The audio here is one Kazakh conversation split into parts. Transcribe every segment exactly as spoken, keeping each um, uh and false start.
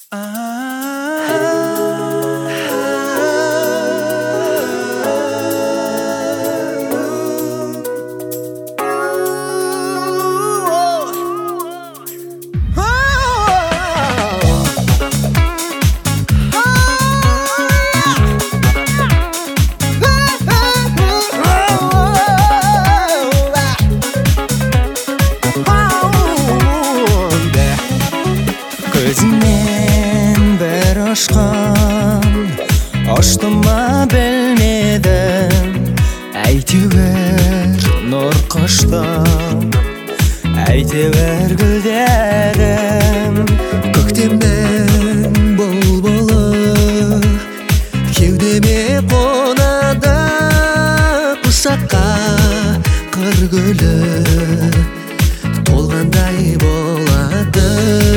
Көзімнен бір ұшқын ұшты ма білмедім, әйтеуір нұр құштым, әйтеуір гүлдерім. Көктемнің бұлбұлы кеудеме қонады, құшаққа қыр гүлі толғандай болады.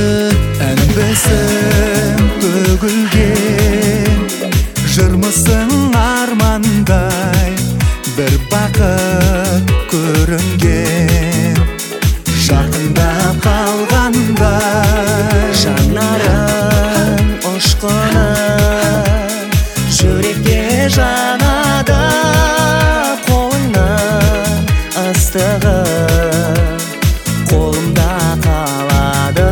Әнбісім төгілген жырмысың армандай, бір бақыт көрінген жақындап қалғандай. Жанарың ұшқыны жүрекке жанады, қолыңның ыстығы қолымда қалады.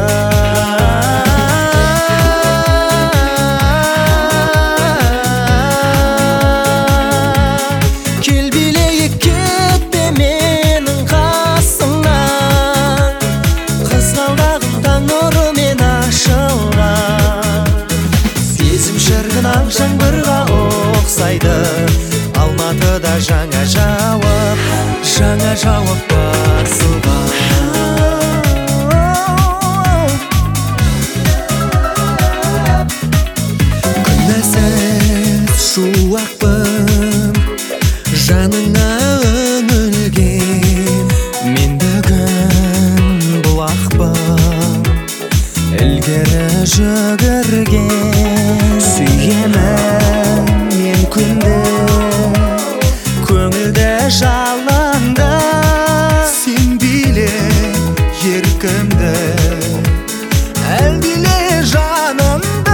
Жаңбырға ұқсайды Алматыда жаңа жауып, жаңа жауып басылған. Күнәсіз шуақпын, жаныңа үңілген. Мен бүгін бұлақпын, ілгері жүгірген. Сүйемін мен күнді, көңілді жалынды. Сен биле еркімді, әлдиле жанымды.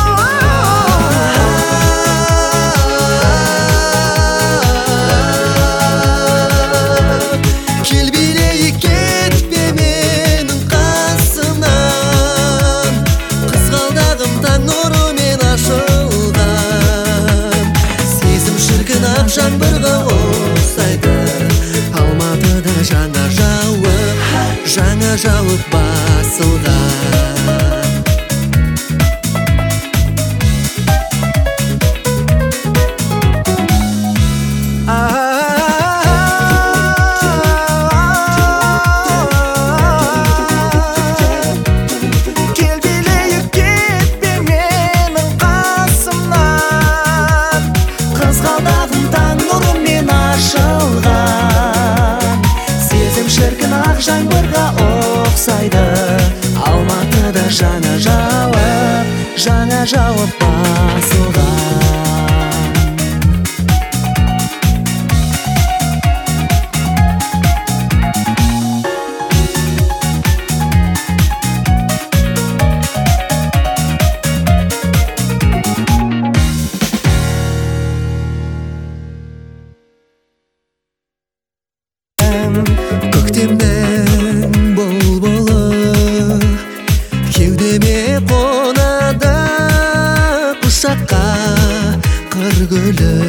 Кел билейік, кетпе менің қасымнан, қызғалдағым таң нұрымен ашылған. Сезім шіркін ақ жаңбырға ұқсайды Алматыда жаңа жауып, жаңа жауып басылған. Шіркін ақ жаңбырға ұқсайды Алматыда жаңа жауып, жаңа жауып басылған. Көктемнің бұлбұлы кеудеме қонады, құшаққа қыр гүлі